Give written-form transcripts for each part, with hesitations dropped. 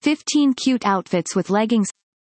15 cute outfits with leggings.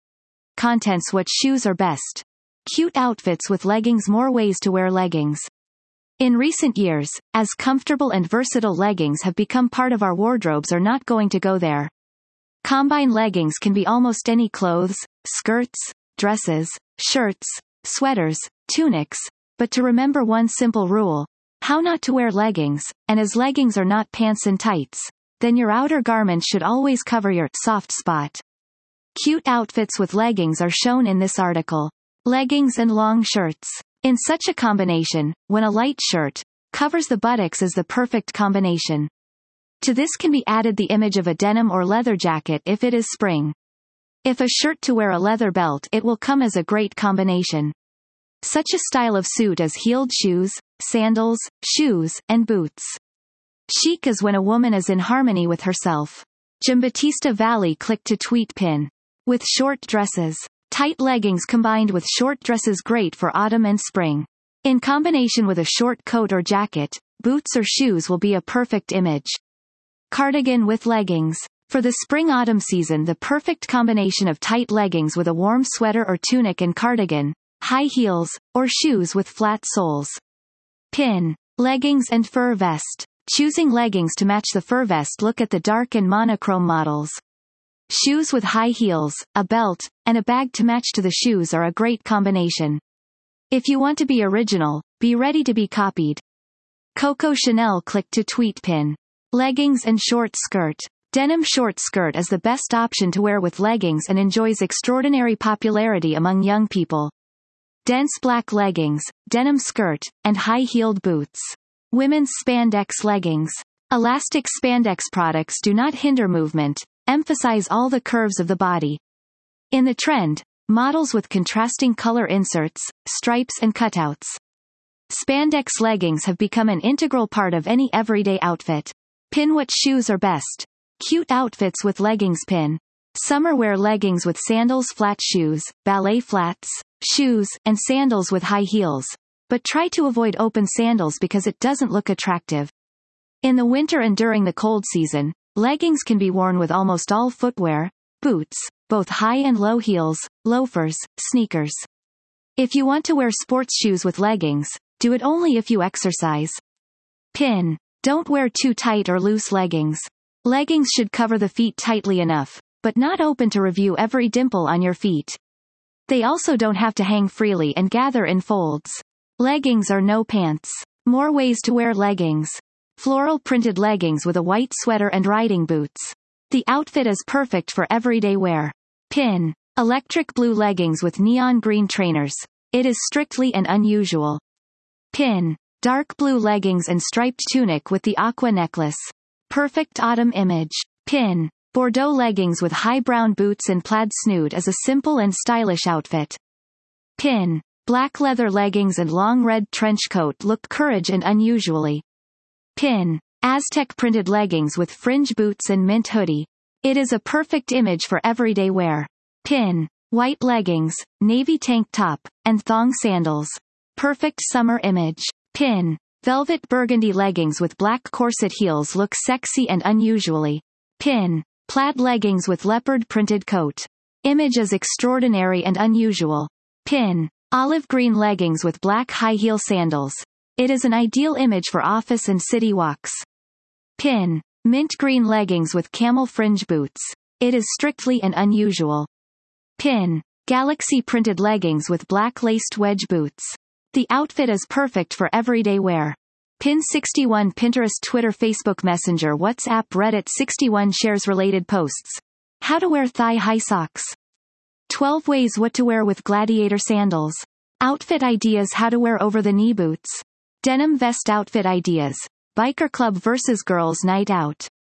Contents: what shoes are best? Cute outfits with leggings. More ways to wear leggings. In recent years, as comfortable and versatile leggings have become part of our wardrobes are not going to go there. Combine leggings can be almost any clothes, skirts, dresses, shirts, sweaters, tunics, but to remember one simple rule: how not to wear leggings, and as leggings are not pants and tights, then your outer garment should always cover your soft spot. Cute outfits with leggings are shown in this article. Leggings and long shirts. In such a combination, when a light shirt covers the buttocks is the perfect combination. To this can be added the image of a denim or leather jacket if it is spring. If a shirt to wear a leather belt, it will come as a great combination. Such a style of suit is heeled shoes, sandals, shoes, and boots. Chic is when a woman is in harmony with herself. Giambattista Valli click to tweet pin. With short dresses. Tight leggings combined with short dresses great for autumn and spring. In combination with a short coat or jacket, boots or shoes will be a perfect image. Cardigan with leggings. For the spring-autumn season, the perfect combination of tight leggings with a warm sweater or tunic and cardigan, high heels, or shoes with flat soles. Pin. Leggings and fur vest. Choosing leggings to match the fur vest, look at the dark and monochrome models. Shoes with high heels, a belt, and a bag to match to the shoes are a great combination. If you want to be original, be ready to be copied. Coco Chanel click to tweet pin. Leggings and short skirt. Denim short skirt is the best option to wear with leggings and enjoys extraordinary popularity among young people. Dense black leggings, denim skirt, and high-heeled boots. Women's spandex leggings. Elastic spandex products do not hinder movement, emphasize all the curves of the body. In the trend, models with contrasting color inserts, stripes and cutouts. Spandex leggings have become an integral part of any everyday outfit. Pin. What shoes are best? Cute outfits with leggings. Pin. Summer wear leggings with sandals, flat shoes, ballet flats, shoes, and sandals with high heels. But try to avoid open sandals because it doesn't look attractive. In the winter and during the cold season, leggings can be worn with almost all footwear, boots, both high and low heels, loafers, sneakers. If you want to wear sports shoes with leggings, do it only if you exercise. Pin. Don't wear too tight or loose leggings. Leggings should cover the feet tightly enough, but not open to reveal every dimple on your feet. They also don't have to hang freely and gather in folds. Leggings are no pants. More ways to wear leggings. Floral printed leggings with a white sweater and riding boots. The outfit is perfect for everyday wear. Pin. Electric blue leggings with neon green trainers. It is strictly and unusual. Pin. Dark blue leggings and striped tunic with the aqua necklace. Perfect autumn image. Pin. Bordeaux leggings with high brown boots and plaid snood is a simple and stylish outfit. Pin. Black leather leggings and long red trench coat look courage and unusually. Pin. Aztec printed leggings with fringe boots and mint hoodie. It is a perfect image for everyday wear. Pin. White leggings, navy tank top, and thong sandals. Perfect summer image. Pin. Velvet burgundy leggings with black corset heels look sexy and unusually. Pin. Plaid leggings with leopard printed coat. Image is extraordinary and unusual. Pin. Olive green leggings with black high heel sandals. It is an ideal image for office and city walks. Pin. Mint green leggings with camel fringe boots. It is strictly and unusual. Pin. Galaxy printed leggings with black laced wedge boots. The outfit is perfect for everyday wear. Pin 61. Pinterest, Twitter, Facebook Messenger, WhatsApp, Reddit. 61 shares related posts. How to wear thigh-high socks. 12 ways what to wear with gladiator sandals. Outfit ideas. How to wear over-the-knee boots. Denim vest outfit ideas. Biker club versus girls' night out.